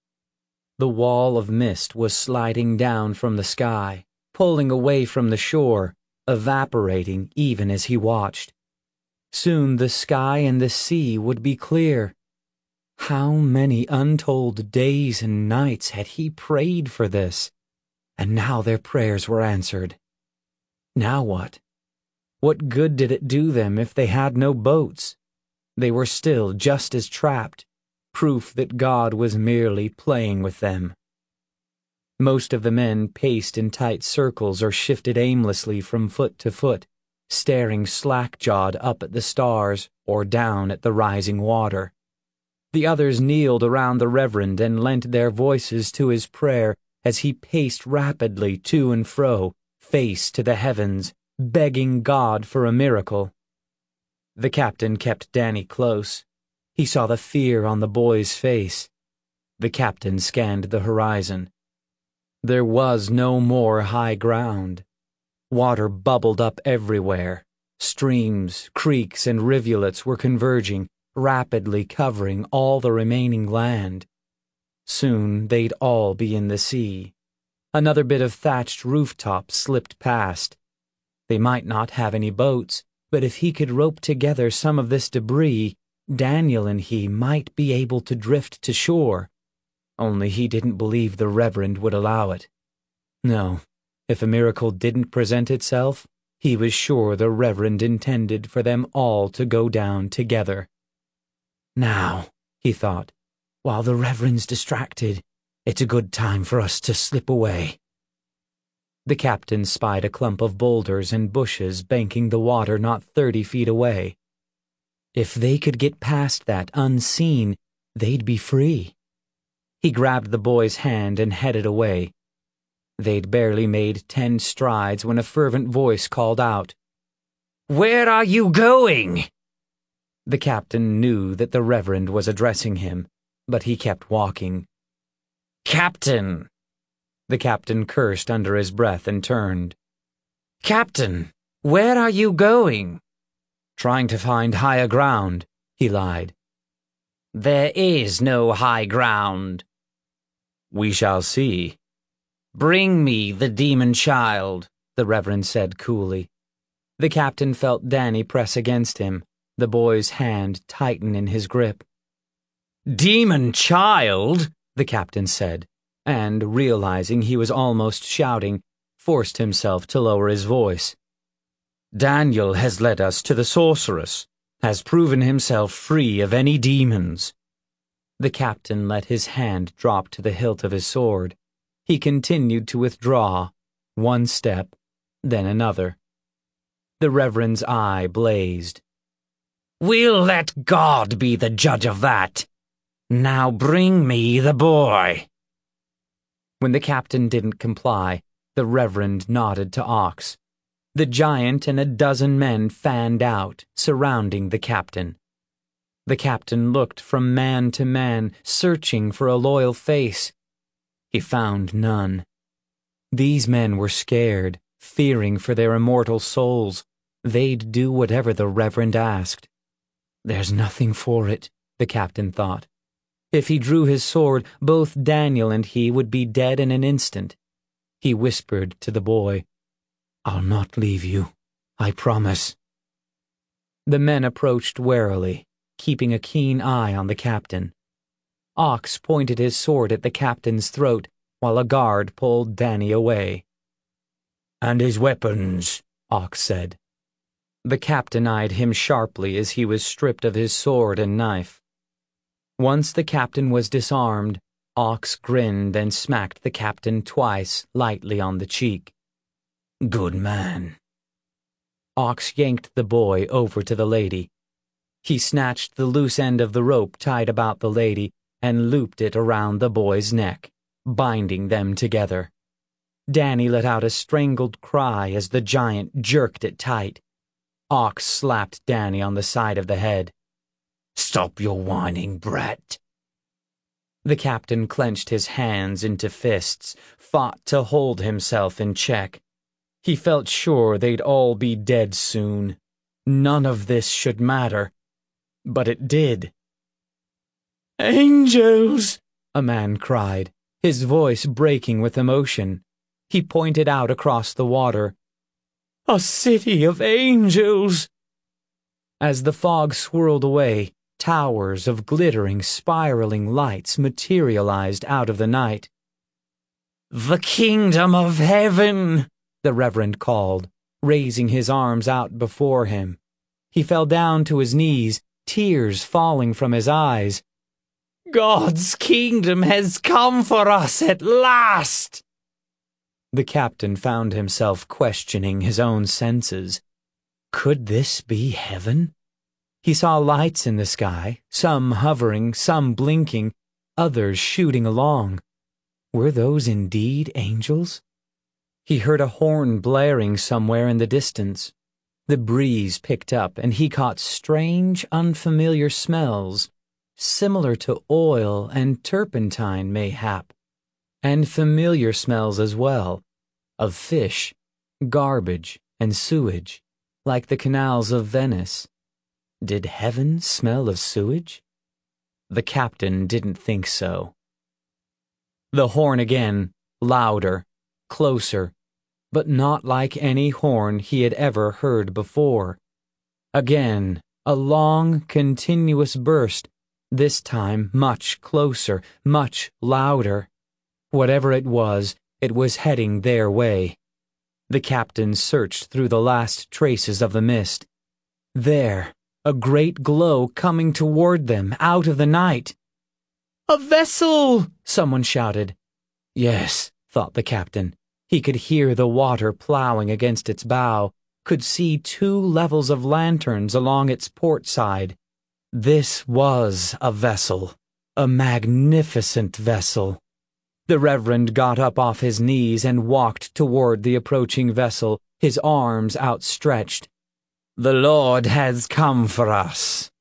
The wall of mist was sliding down from the sky, pulling away from the shore, evaporating even as he watched. Soon the sky and the sea would be clear. How many untold days and nights had he prayed for this? And now their prayers were answered. Now what? What good did it do them if they had no boats? They were still just as trapped, proof that God was merely playing with them. Most of the men paced in tight circles or shifted aimlessly from foot to foot, staring slack-jawed up at the stars or down at the rising water. The others kneeled around the Reverend and lent their voices to his prayer as he paced rapidly to and fro, face to the heavens, begging God for a miracle. The captain kept Danny close. He saw the fear on the boy's face. The captain scanned the horizon. There was no more high ground. Water bubbled up everywhere. Streams, creeks, and rivulets were converging, rapidly covering all the remaining land. Soon they'd all be in the sea. Another bit of thatched rooftop slipped past. They might not have any boats, but if he could rope together some of this debris, Daniel and he might be able to drift to shore. Only he didn't believe the Reverend would allow it. No, if a miracle didn't present itself, he was sure the Reverend intended for them all to go down together. Now, he thought, while the Reverend's distracted, It's a good time for us to slip away." The captain spied a clump of boulders and bushes banking the water not thirty feet away. If they could get past that unseen, they'd be free. He grabbed the boy's hand and headed away. They'd barely made ten strides when a fervent voice called out, "Where are you going?" The captain knew that the Reverend was addressing him, but he kept walking. "Captain!" The captain cursed under his breath and turned. "Captain, where are you going?" "Trying to find higher ground," he lied. "There is no high ground." "We shall see." "Bring me the demon child," the Reverend said coolly. The captain felt Danny press against him, the boy's hand tighten in his grip. "Demon child," the captain said, and, realizing he was almost shouting, forced himself to lower his voice. "Daniel has led us to the sorceress, has proven himself free of any demons." The captain let his hand drop to the hilt of his sword. He continued to withdraw, one step, then another. The Reverend's eye blazed. "We'll let God be the judge of that. Now bring me the boy." When the captain didn't comply, the Reverend nodded to Ox. The giant and a dozen men fanned out, surrounding the captain. The captain looked from man to man, searching for a loyal face. He found none. These men were scared, fearing for their immortal souls. They'd do whatever the Reverend asked. There's nothing for it, the captain thought. If he drew his sword, both Daniel and he would be dead in an instant. He whispered to the boy, "I'll not leave you, I promise." The men approached warily, keeping a keen eye on the captain. Ox pointed his sword at the captain's throat, while a guard pulled Danny away. "And his weapons," Ox said. The captain eyed him sharply as he was stripped of his sword and knife. Once the captain was disarmed, Ox grinned and smacked the captain twice, lightly on the cheek. "Good man." Ox yanked the boy over to the lady. He snatched the loose end of the rope tied about the lady and looped it around the boy's neck, binding them together. Danny let out a strangled cry as the giant jerked it tight. Ox slapped Danny on the side of the head. "Stop your whining, brat." The captain clenched his hands into fists, fought to hold himself in check. He felt sure they'd all be dead soon. None of this should matter. But it did. "Angels!" a man cried, his voice breaking with emotion. He pointed out across the water. "A city of angels!" As the fog swirled away, towers of glittering, spiraling lights materialized out of the night. "The kingdom of heaven!" the Reverend called, raising his arms out before him. He fell down to his knees, tears falling from his eyes. "God's kingdom has come for us at last!" The captain found himself questioning his own senses. Could this be heaven? He saw lights in the sky, some hovering, some blinking, others shooting along. Were those indeed angels? He heard a horn blaring somewhere in the distance. The breeze picked up, and he caught strange, unfamiliar smells, similar to oil and turpentine, mayhap, and familiar smells as well, of fish, garbage, and sewage, like the canals of Venice. Did heaven smell of sewage? The captain didn't think so. The horn again, louder, closer, but not like any horn he had ever heard before. Again, a long, continuous burst, this time much closer, much louder. Whatever it was, it was heading their way. The captain searched through the last traces of the mist. There, a great glow coming toward them out of the night. "A vessel!" someone shouted. Yes, thought the captain. He could hear the water plowing against its bow, could see two levels of lanterns along its port side. This was a vessel, a magnificent vessel. The Reverend got up off his knees and walked toward the approaching vessel, his arms outstretched. "The Lord has come for us."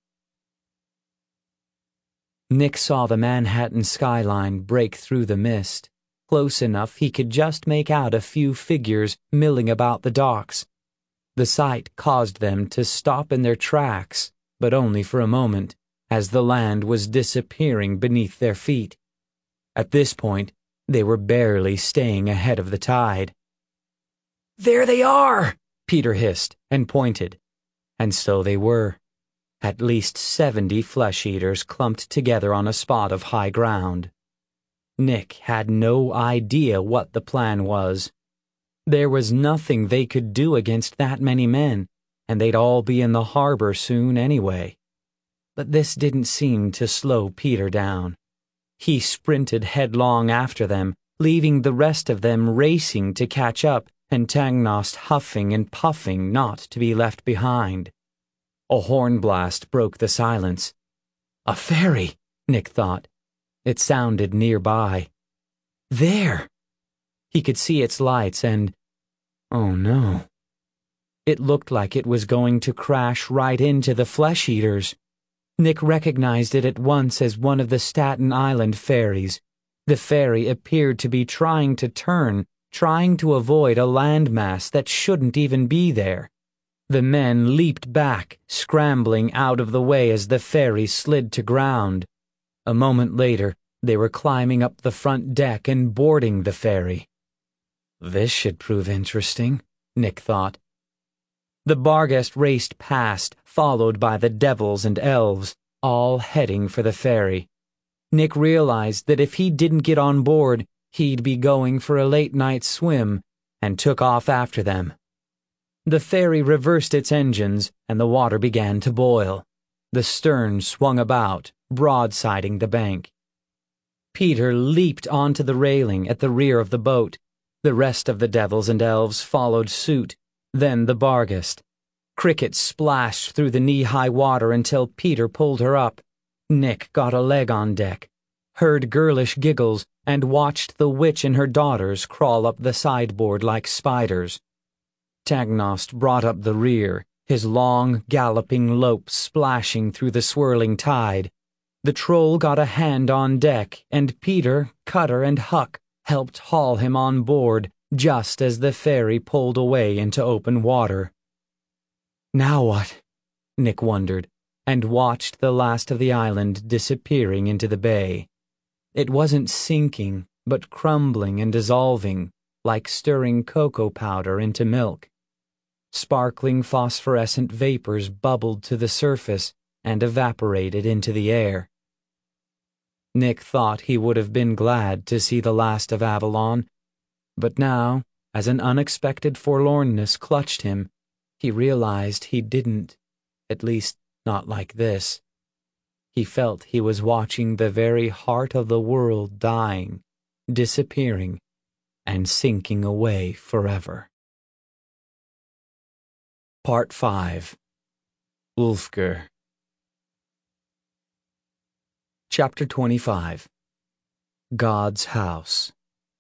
Nick saw the Manhattan skyline break through the mist, close enough he could just make out a few figures milling about the docks. The sight caused them to stop in their tracks, but only for a moment, as the land was disappearing beneath their feet. At this point, they were barely staying ahead of the tide. "There they are!" Peter hissed and pointed. And so they were. At least seventy flesh-eaters clumped together on a spot of high ground. Nick had no idea what the plan was. There was nothing they could do against that many men, and they'd all be in the harbor soon anyway. But this didn't seem to slow Peter down. He sprinted headlong after them, leaving the rest of them racing to catch up, and Tangnost huffing and puffing not to be left behind. A horn blast broke the silence. A ferry, Nick thought. It sounded nearby. There! He could see its lights and... oh no. It looked like it was going to crash right into the flesh-eaters. Nick recognized it at once as one of the Staten Island ferries. The ferry appeared to be trying to turn, trying to avoid a landmass that shouldn't even be there. The men leaped back, scrambling out of the way as the ferry slid to ground. A moment later, they were climbing up the front deck and boarding the ferry. This should prove interesting, Nick thought. The Barghest raced past, followed by the devils and elves, all heading for the ferry. Nick realized that if he didn't get on board, he'd be going for a late-night swim, and took off after them. The ferry reversed its engines, and the water began to boil. The stern swung about, broadsiding the bank. Peter leaped onto the railing at the rear of the boat. The rest of the devils and elves followed suit, then the Barghest. Cricket splashed through the knee-high water until Peter pulled her up. Nick got a leg on deck, heard girlish giggles, and watched the witch and her daughters crawl up the sideboard like spiders. Tangnost brought up the rear, his long, galloping lope splashing through the swirling tide. The troll got a hand on deck, and Peter, Cutter, and Huck helped haul him on board just as the ferry pulled away into open water. Now what? Nick wondered, and watched the last of the island disappearing into the bay. It wasn't sinking, but crumbling and dissolving, like stirring cocoa powder into milk. Sparkling phosphorescent vapors bubbled to the surface and evaporated into the air. Nick thought he would have been glad to see the last of Avalon, but now, as an unexpected forlornness clutched him, he realized he didn't, at least not like this. He felt he was watching the very heart of the world dying, disappearing, and sinking away forever. Part five. Ulfgar. Chapter twenty-five. God's House.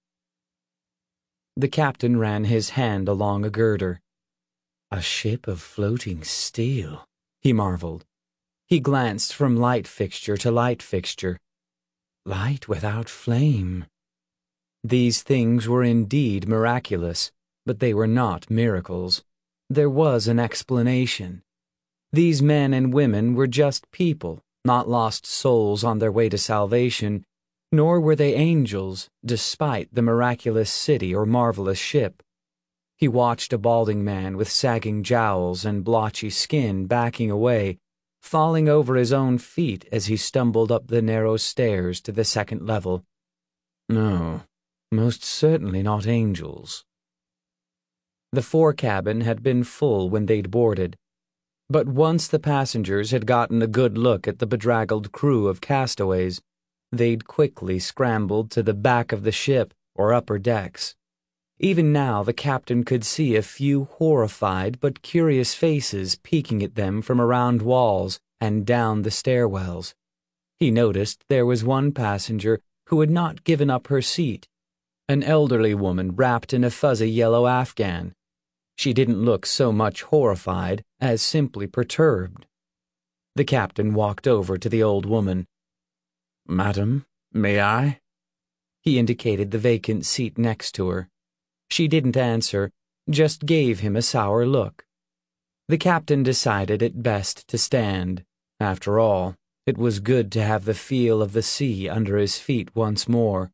The captain ran his hand along a girder. A ship of floating steel, he marveled. He glanced from light fixture to light fixture. Light without flame. These things were indeed miraculous, but they were not miracles. There was an explanation. These men and women were just people, not lost souls on their way to salvation, nor were they angels, despite the miraculous city or marvelous ship. He watched a balding man with sagging jowls and blotchy skin backing away, falling over his own feet as he stumbled up the narrow stairs to the second level. No, most certainly not angels. The forecabin had been full when they'd boarded, but once the passengers had gotten a good look at the bedraggled crew of castaways, they'd quickly scrambled to the back of the ship or upper decks. Even now the captain could see a few horrified but curious faces peeking at them from around walls and down the stairwells. He noticed there was one passenger who had not given up her seat, an elderly woman wrapped in a fuzzy yellow afghan. She didn't look so much horrified as simply perturbed. The captain walked over to the old woman. "Madam, may I?" He indicated the vacant seat next to her. She didn't answer, just gave him a sour look. The captain decided it best to stand. After all, it was good to have the feel of the sea under his feet once more.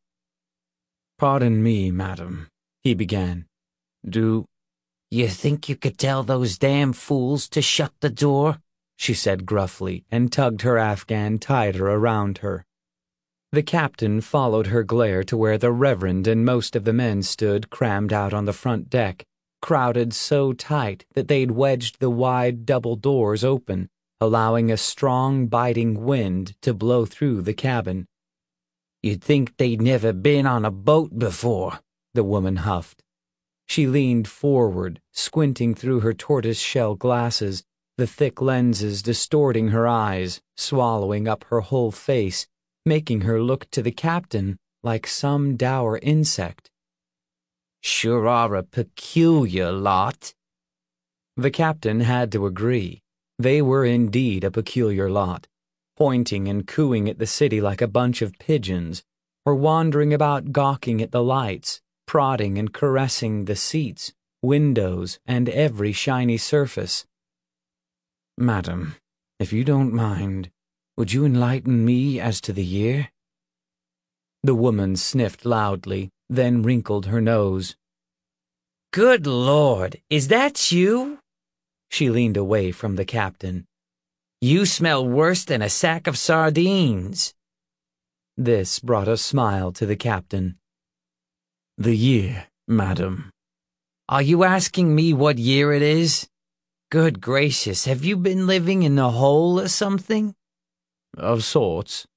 "Pardon me, madam," he began. "Do—" "You think you could tell those damn fools to shut the door?" she said gruffly, and tugged her afghan tighter around her. The captain followed her glare to where the Reverend and most of the men stood crammed out on the front deck, crowded so tight that they'd wedged the wide double doors open, allowing a strong, biting wind to blow through the cabin. "You'd think they'd never been on a boat before," the woman huffed. She leaned forward, squinting through her tortoise-shell glasses, the thick lenses distorting her eyes, swallowing up her whole face, making her look to the captain like some dour insect. "Sure are a peculiar lot." The captain had to agree. They were indeed a peculiar lot, pointing and cooing at the city like a bunch of pigeons, or wandering about gawking at the lights, prodding and caressing the seats, windows, and every shiny surface. "Madam, if you don't mind, would you enlighten me as to the year?" The woman sniffed loudly, then wrinkled her nose. "Good Lord, is that you?" She leaned away from the captain. "You smell worse than a sack of sardines." This brought a smile to the captain. "The year, madam." "Are you asking me what year it is? Good gracious, have you been living in a hole or something?" "Of sorts."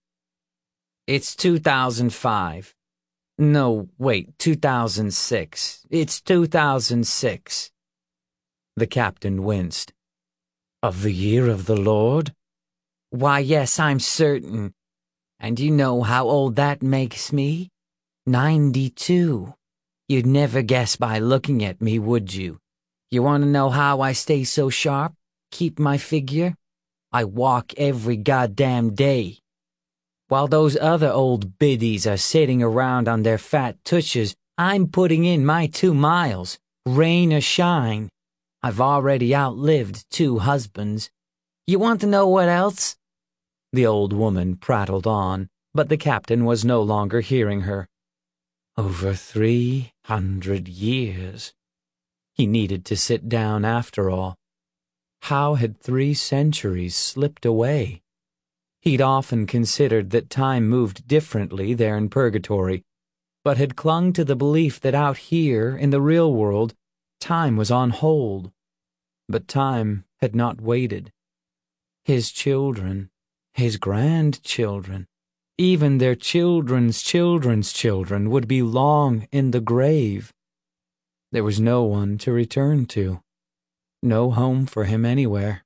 "It's two thousand five. No, wait, two thousand six. It's two thousand six. The captain winced. "Of the year of the Lord?" "Why, yes, I'm certain. And you know how old that makes me? Ninety-two. You'd never guess by looking at me, would you? You want to know how I stay so sharp? Keep my figure? I walk every goddamn day. While those other old biddies are sitting around on their fat tushes, I'm putting in my two miles, rain or shine. I've already outlived two husbands. You want to know what else?" The old woman prattled on, but the captain was no longer hearing her. Over three hundred years. He needed to sit down after all. How had three centuries slipped away? He'd often considered that time moved differently there in purgatory, but had clung to the belief that out here in the real world, time was on hold. But time had not waited. His children, his grandchildren, even their children's children's children would be long in the grave. There was no one to return to. No home for him anywhere.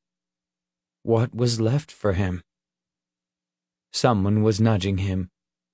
What was left for him? Someone was nudging him.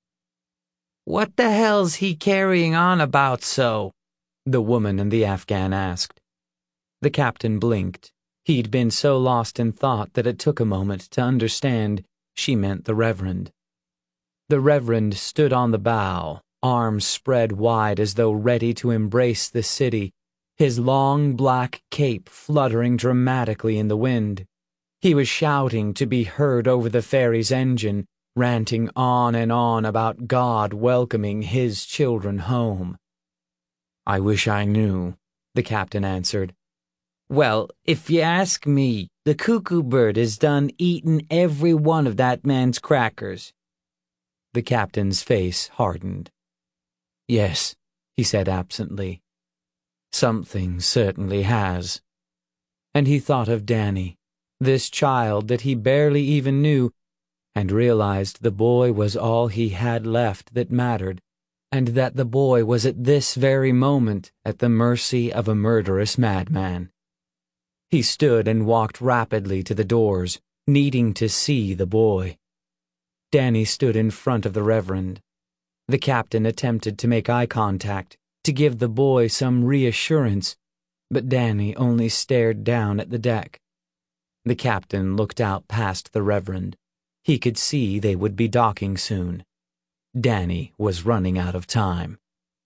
"What the hell's he carrying on about so?" the woman in the Afghan asked. The captain blinked. He'd been so lost in thought that it took a moment to understand she meant the Reverend. The Reverend stood on the bow, arms spread wide as though ready to embrace the city, his long black cape fluttering dramatically in the wind. He was shouting to be heard over the ferry's engine, ranting on and on about God welcoming his children home. "I wish I knew," the captain answered. "Well, if you ask me, the cuckoo bird has done eaten every one of that man's crackers." The captain's face hardened. "Yes," he said absently. "Something certainly has." And he thought of Danny, this child that he barely even knew, and realized the boy was all he had left that mattered, and that the boy was at this very moment at the mercy of a murderous madman. He stood and walked rapidly to the doors, needing to see the boy. Danny stood in front of the Reverend. The captain attempted to make eye contact, to give the boy some reassurance, but Danny only stared down at the deck. The captain looked out past the Reverend. He could see they would be docking soon. Danny was running out of time.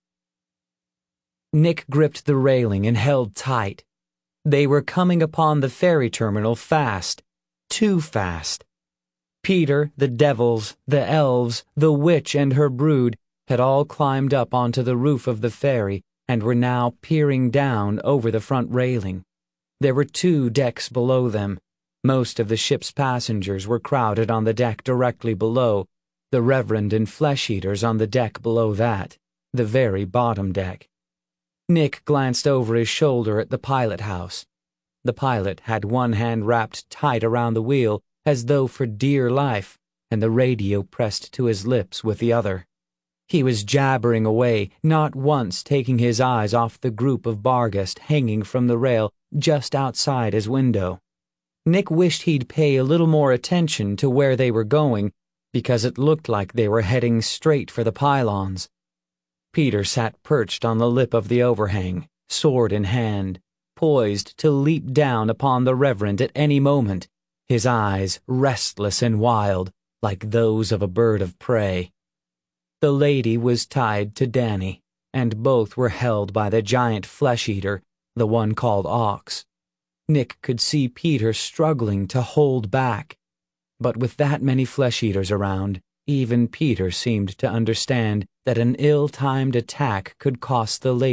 Nick gripped the railing and held tight. They were coming upon the ferry terminal fast, too fast. Peter, the devils, the elves, the witch and her brood had all climbed up onto the roof of the ferry and were now peering down over the front railing. There were two decks below them. Most of the ship's passengers were crowded on the deck directly below, the Reverend and flesh-eaters on the deck below that, the very bottom deck. Nick glanced over his shoulder at the pilot house. The pilot had one hand wrapped tight around the wheel, as though for dear life, and the radio pressed to his lips with the other. He was jabbering away, not once taking his eyes off the group of Barghest hanging from the rail just outside his window. Nick wished he'd pay a little more attention to where they were going, because it looked like they were heading straight for the pylons. Peter sat perched on the lip of the overhang, sword in hand, poised to leap down upon the Reverend at any moment, his eyes restless and wild, like those of a bird of prey. The lady was tied to Danny, and both were held by the giant flesh-eater, the one called Ox. Nick could see Peter struggling to hold back, but with that many flesh-eaters around, even Peter seemed to understand that an ill-timed attack could cost the lady